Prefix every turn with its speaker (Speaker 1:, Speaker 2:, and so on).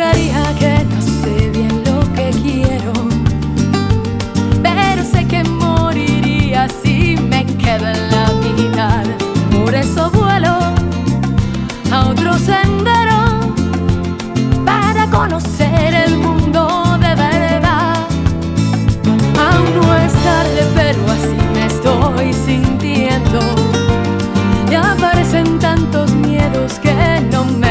Speaker 1: juraría que no sé bien lo que quiero, pero sé que moriría si me quedo en la mitad. Por eso vuelo a otro sendero para conocer el mundo de verdad. Aún no es tarde, pero así me estoy sintiendo. Ya aparecen tantos miedos que no me